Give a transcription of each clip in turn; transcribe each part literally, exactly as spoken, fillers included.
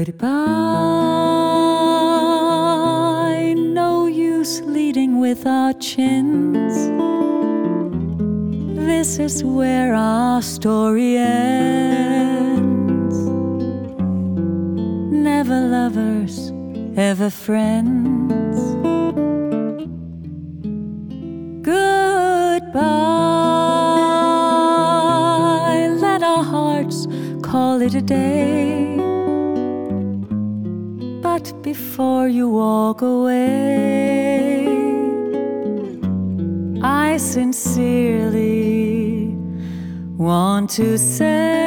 Goodbye, no use leading with our chins. This is where our story ends. Never lovers, ever friends. Goodbye, let our hearts call it a day. But before you walk away, I sincerely want to say,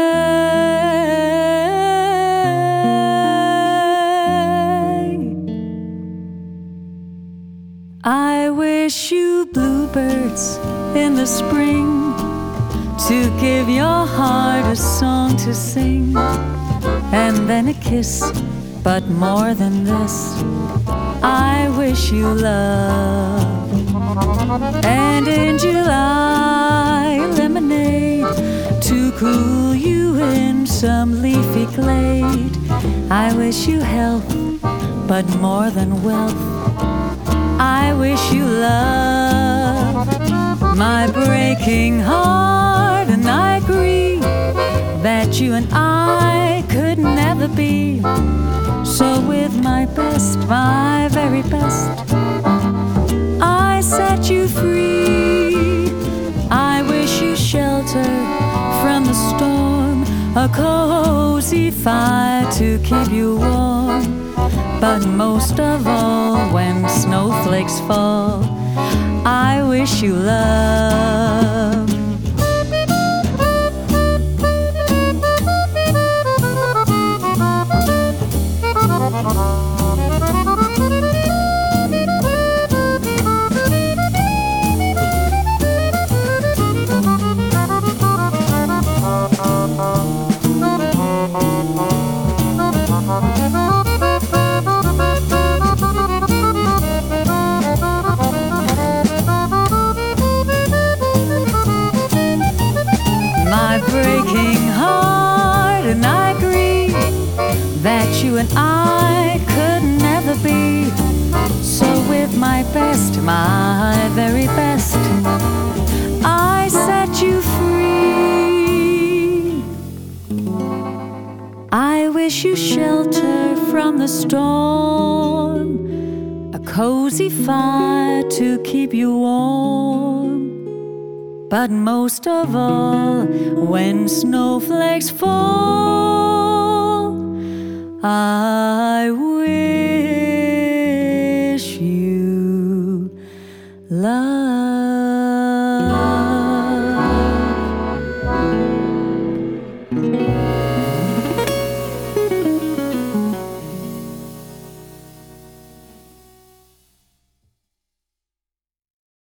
I wish you bluebirds in the spring to give your heart a song to sing, and then a kiss. But more than this, I wish you love. And in July, lemonade to cool you in some leafy glade. I wish you health, but more than wealth, I wish you love. My breaking heart, and I agree that you and I could never be. So with my best, my very best, I set you free. I wish you shelter from the storm, a cozy fire to keep you warm. But most of all, when snowflakes fall, I wish you love. My breaking heart, and I agree that you and I could never be. So with my best, my very best, I set you free. I wish you shelter from the storm, a cozy fire to keep you warm. But most of all, when snowflakes fall, I